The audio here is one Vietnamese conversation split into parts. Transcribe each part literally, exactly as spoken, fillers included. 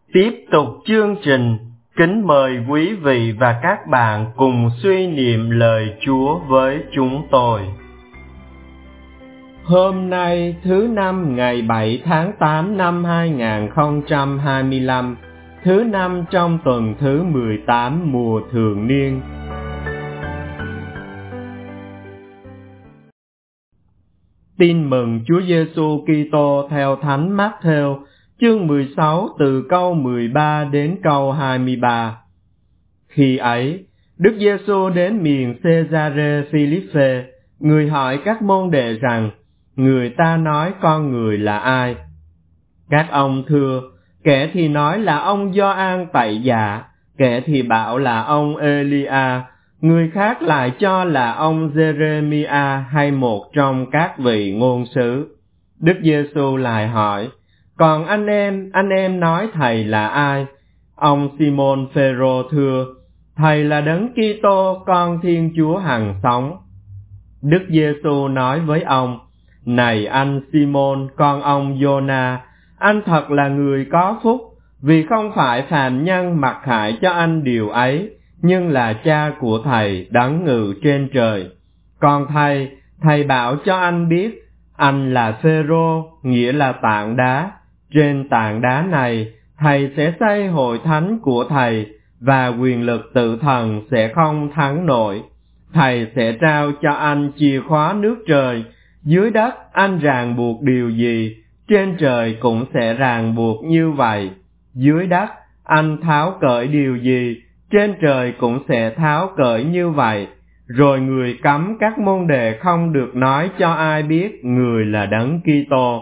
Tiếp tục chương trình, kính mời quý vị và các bạn cùng suy niệm lời Chúa với chúng tôi. Hôm nay thứ năm ngày bảy tháng tám năm hai nghìn không trăm hai mươi lăm, thứ năm trong tuần thứ mười tám mùa thường niên. Tin mừng Chúa Giêsu Kitô theo Thánh Mát-thêu, chương mười sáu từ câu mười ba đến câu hai mươi ba. Khi ấy, Đức Giêsu đến miền Cê-sa-rê Phi-líp-phê, người hỏi các môn đệ rằng: người ta nói con người là ai? Các ông thưa: kẻ thì nói là ông Gioan Tẩy Dạ, kẻ thì bảo là ông Ê-li-a, người khác lại cho là ông Giê-rê-mi-a hay một trong các vị ngôn sứ. Đức Giêsu lại hỏi: còn anh em, anh em nói thầy là ai? Ông Si-môn Phê-rô thưa: thầy là Đấng Kitô, con Thiên Chúa hằng sống. Đức Giêsu nói với ông: này anh Si-môn, con ông Giô-na, anh thật là người có phúc, vì không phải phàm nhân mặc khải cho anh điều ấy, nhưng là Cha của thầy đấng ngự trên trời. Còn thầy, thầy bảo cho anh biết, anh là Phê-rô, nghĩa là tảng đá. Trên tảng đá này, thầy sẽ xây hội thánh của thầy, và quyền lực tử thần sẽ không thắng nổi. Thầy sẽ trao cho anh chìa khóa nước trời. Dưới đất anh ràng buộc điều gì, trên trời cũng sẽ ràng buộc như vậy. Dưới đất anh tháo cởi điều gì, trên trời cũng sẽ tháo cởi như vậy. Rồi người cấm các môn đệ không được nói cho ai biết người là Đấng Kitô.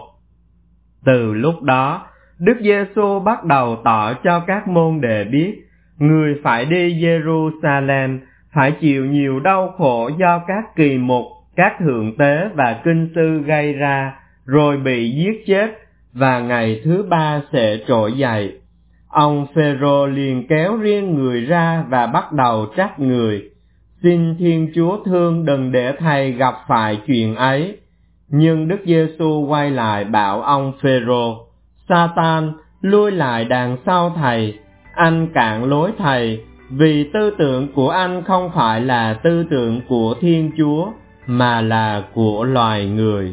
Từ lúc đó, Đức Giêsu bắt đầu tỏ cho các môn đệ biết, người phải đi Giê-ru-sa-lem, phải chịu nhiều đau khổ do các kỳ mục, các thượng tế và kinh sư gây ra, rồi bị giết chết, và ngày thứ ba sẽ trỗi dậy. Ông Phê-rô liền kéo riêng người ra và bắt đầu trách người: xin Thiên Chúa thương đừng để thầy gặp phải chuyện ấy. Nhưng Đức Giêsu quay lại bảo ông Phê-rô: Sa-tan, lui lại đằng sau thầy, anh cản lối thầy, vì tư tưởng của anh không phải là tư tưởng của Thiên Chúa, mà là của loài người.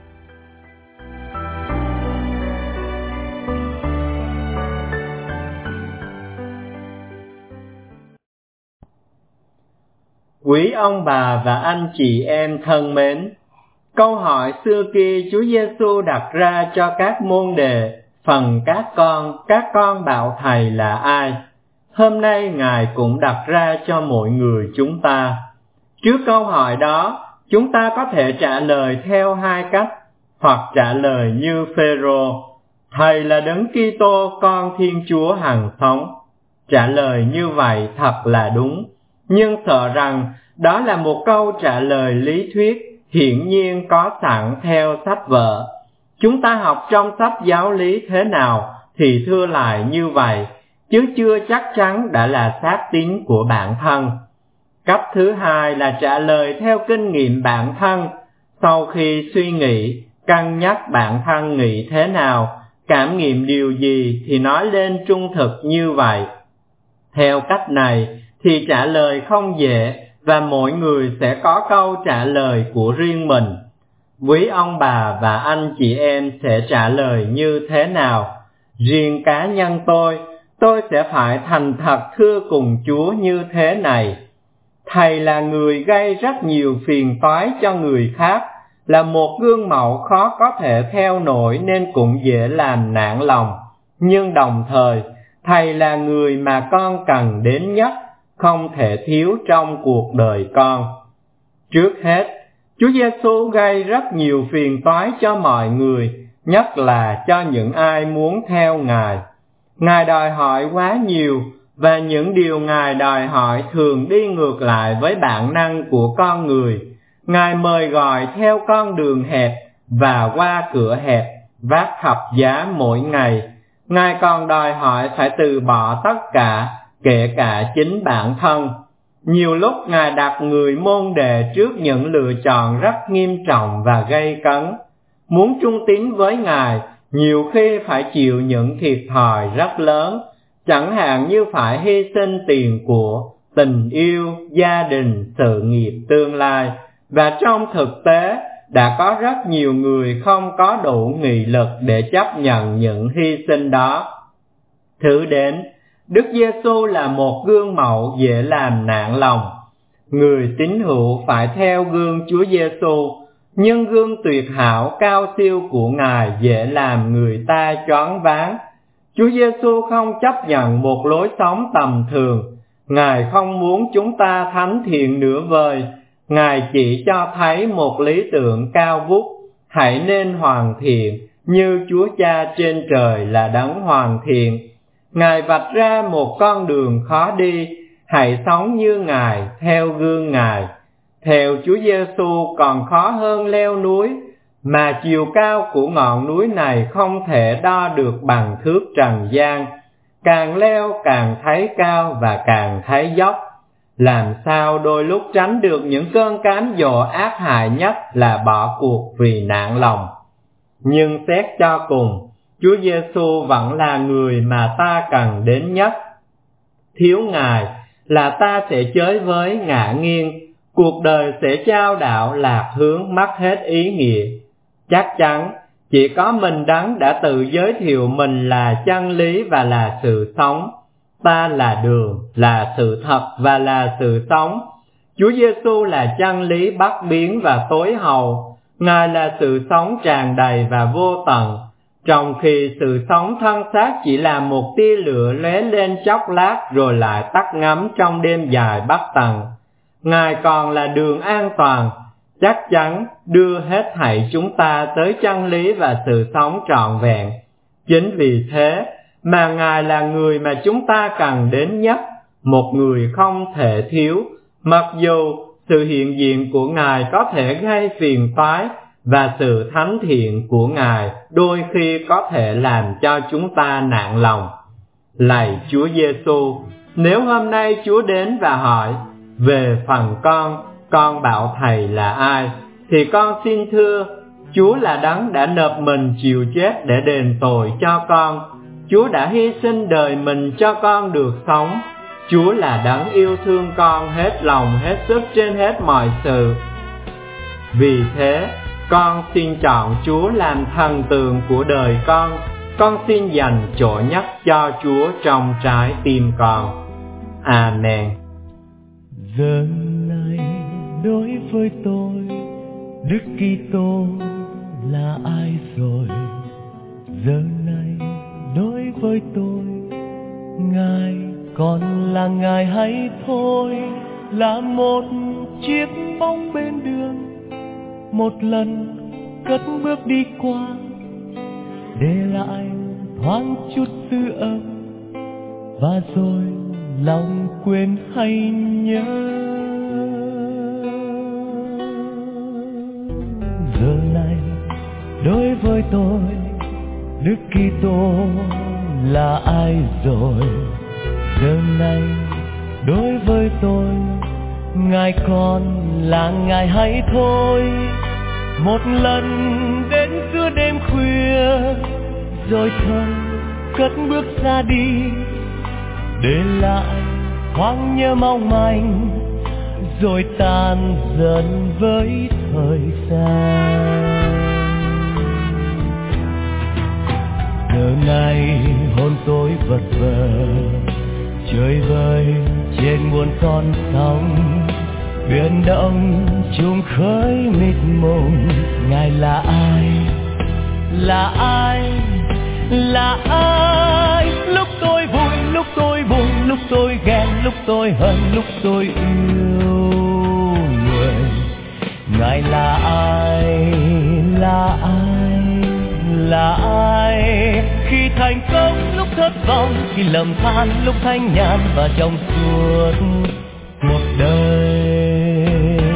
Quý ông bà và anh chị em thân mến, câu hỏi xưa kia Chúa Giêsu đặt ra cho các môn đệ, phần các con, các con bảo thầy là ai? Hôm nay Ngài cũng đặt ra cho mỗi người chúng ta. Trước câu hỏi đó, chúng ta có thể trả lời theo hai cách, hoặc trả lời như Phê-rô: thầy là Đấng Kitô, con Thiên Chúa hằng sống. Trả lời như vậy thật là đúng, nhưng sợ rằng đó là một câu trả lời lý thuyết, hiển nhiên có sẵn theo sách vở. Chúng ta học trong sách giáo lý thế nào thì thưa lại như vậy, chứ chưa chắc chắn đã là xác tín của bản thân. Cách thứ hai là trả lời theo kinh nghiệm bản thân, sau khi suy nghĩ, cân nhắc bản thân nghĩ thế nào, cảm nghiệm điều gì thì nói lên trung thực như vậy. Theo cách này thì trả lời không dễ, và mỗi người sẽ có câu trả lời của riêng mình. Quý ông bà và anh chị em sẽ trả lời như thế nào? Riêng cá nhân tôi, tôi sẽ phải thành thật thưa cùng Chúa như thế này: thầy là người gây rất nhiều phiền toái cho người khác, là một gương mẫu khó có thể theo nổi nên cũng dễ làm nản lòng. Nhưng đồng thời, thầy là người mà con cần đến nhất, không thể thiếu trong cuộc đời con. Trước hết, Chúa Giêsu gây rất nhiều phiền toái cho mọi người, nhất là cho những ai muốn theo Ngài. Ngài đòi hỏi quá nhiều, và những điều Ngài đòi hỏi thường đi ngược lại với bản năng của con người. Ngài mời gọi theo con đường hẹp và qua cửa hẹp, vác thập giá mỗi ngày. Ngài còn đòi hỏi phải từ bỏ tất cả, kể cả chính bản thân. Nhiều lúc Ngài đặt người môn đệ trước những lựa chọn rất nghiêm trọng và gay cấn. Muốn trung tín với Ngài, nhiều khi phải chịu những thiệt thòi rất lớn, chẳng hạn như phải hy sinh tiền của, tình yêu, gia đình, sự nghiệp tương lai. Và trong thực tế, đã có rất nhiều người không có đủ nghị lực để chấp nhận những hy sinh đó. Thứ đến, Đức Giêsu là một gương mẫu dễ làm nản lòng. Người tín hữu phải theo gương Chúa Giêsu, nhưng gương tuyệt hảo cao siêu của Ngài dễ làm người ta choáng váng. Chúa Giêsu không chấp nhận một lối sống tầm thường. Ngài không muốn chúng ta thánh thiện nửa vời. Ngài chỉ cho thấy một lý tưởng cao vút: hãy nên hoàn thiện như Chúa Cha trên trời là đấng hoàn thiện. Ngài vạch ra một con đường khó đi: hãy sống như Ngài, theo gương Ngài. Theo Chúa Giêsu còn khó hơn leo núi, mà chiều cao của ngọn núi này không thể đo được bằng thước trần gian. Càng leo càng thấy cao và càng thấy dốc. Làm sao đôi lúc tránh được những cơn cám dỗ ác hại nhất là bỏ cuộc vì nản lòng. Nhưng xét cho cùng, Chúa Giêsu vẫn là người mà ta cần đến nhất. Thiếu Ngài là ta sẽ chới với ngã nghiêng, cuộc đời sẽ chao đảo lạc hướng, mất hết ý nghĩa. Chắc chắn chỉ có mình Đấng đã tự giới thiệu mình là chân lý và là sự sống. Ta là đường, là sự thật và là sự sống. Chúa Giêsu là chân lý bất biến và tối hậu. Ngài là sự sống tràn đầy và vô tận, trong khi sự sống thân xác chỉ là một tia lửa lóe lên chốc lát rồi lại tắt ngấm trong đêm dài bất tận. Ngài còn là đường an toàn, chắc chắn đưa hết thảy chúng ta tới chân lý và sự sống trọn vẹn. Chính vì thế mà Ngài là người mà chúng ta cần đến nhất, một người không thể thiếu, mặc dù sự hiện diện của Ngài có thể gây phiền toái và sự thánh thiện của Ngài đôi khi có thể làm cho chúng ta nản lòng. Lạy Chúa Giêsu, nếu hôm nay Chúa đến và hỏi: về phần con, con bảo Thầy là ai, thì con xin thưa: Chúa là Đấng đã nộp mình chịu chết để đền tội cho con. Chúa đã hy sinh đời mình cho con được sống. Chúa là Đấng yêu thương con hết lòng hết sức trên hết mọi sự. Vì thế, con xin chọn Chúa làm thần tượng của đời con. Con xin dành chỗ nhất cho Chúa trong trái tim con. Amen. Giờ này đối với tôi, Đức Kitô là ai rồi? Giờ này đối với tôi, Ngài còn là Ngài hay thôi? Là một chiếc bóng bên đường, một lần cất bước đi qua, để lại thoáng chút dư âm, và rồi lòng quên hay nhớ. Giờ này đối với tôi, Đức Kitô là ai rồi? Giờ này đối với tôi, Ngài còn là Ngài hay thôi? Một lần đến giữa đêm khuya, rồi thôi cất bước ra đi, để lại thoáng nhớ mong manh, rồi tan dần với thời gian. Giờ này hồn tôi vật vờ, chơi vơi trên muôn con sóng, biển động chung khơi mịt mùng. Ngài là ai? Là ai? Là ai? Lúc tôi vui, lúc tôi buồn, lúc tôi ghen, lúc tôi hận, lúc tôi yêu người. Ngài là ai? Là ai? Là ai? Khi thành công, lúc thất vọng, khi lầm than, lúc thanh nhàn và trong suốt cuộc đời.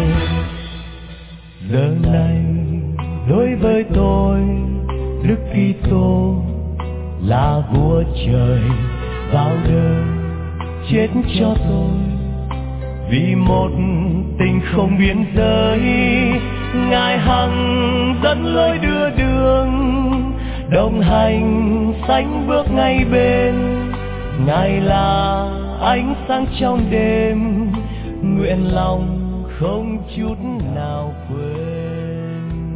Giờ này đối với tôi, Đức Kitô là vua trời vào đời chết cho tôi, vì một tình không biên giới. Ngài hằng dẫn lối đưa đường, đồng hành sánh bước ngay bên. Ngài là ánh sáng trong đêm, nguyện lòng không chút nào quên.